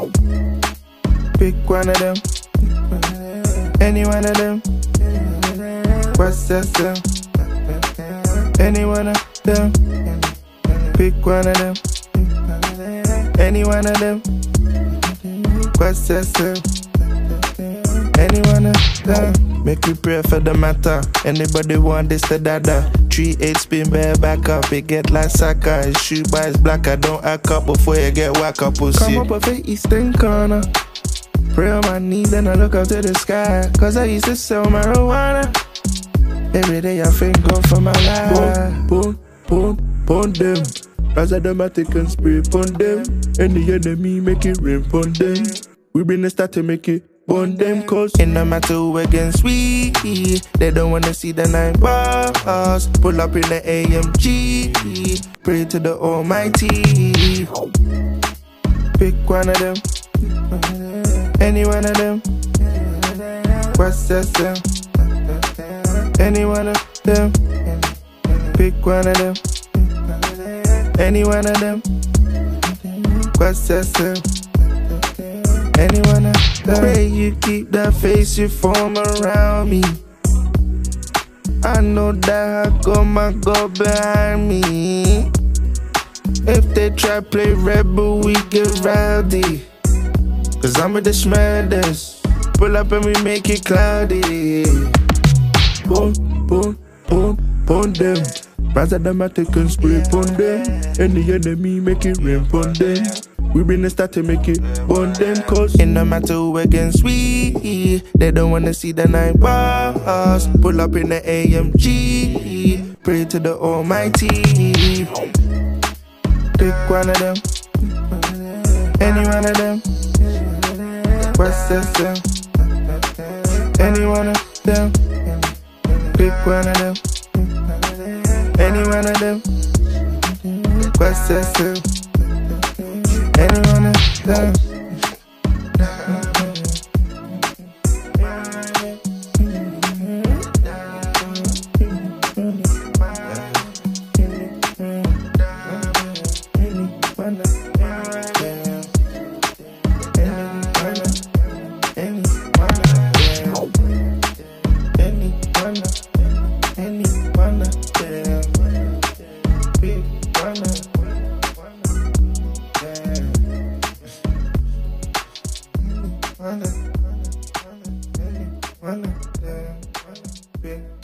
Pick one of them, any one of them. What's that? Any one of them. Pick one of them, any one of them. What's that? Any one of them. Make you pray for the matter. Anybody want this to dada? 3-8 spin bare back up. It get like soccer. His shoe by his black. I don't act up before you get whack up. Come up off the eastern corner. Pray on my knees, then I look up to the sky. Cause I used to sell marijuana. Every day I think go for my life. Pon them. As I them I take and spray pon them. And the enemy make it rain pon them. We been start to make it on them. Cause in no matter who against we, they don't wanna see the night bars. Pull up in the AMG. Pray to the Almighty. Pick one of them, any one of them. What's that? Any one of them. Pick one of them, any one of them. What's that? Any one of them. Pray you keep that face you form around me. I know that I got my God behind me. If they try play rebel, we get rowdy. Cause I'm with the Schmedders. Pull up and we make it cloudy. Pon them. Rather than I take and spray pon them. And the enemy make it rain pon them. We been start to make it on them. Cause in no matter who against we, they don't wanna see the night bars. Pull up in the AMG. Pray to the Almighty. Pick one of them, any one of them. What's that? Any one of them. Pick one of them, any one of them. What's that? Any one of them. One of them,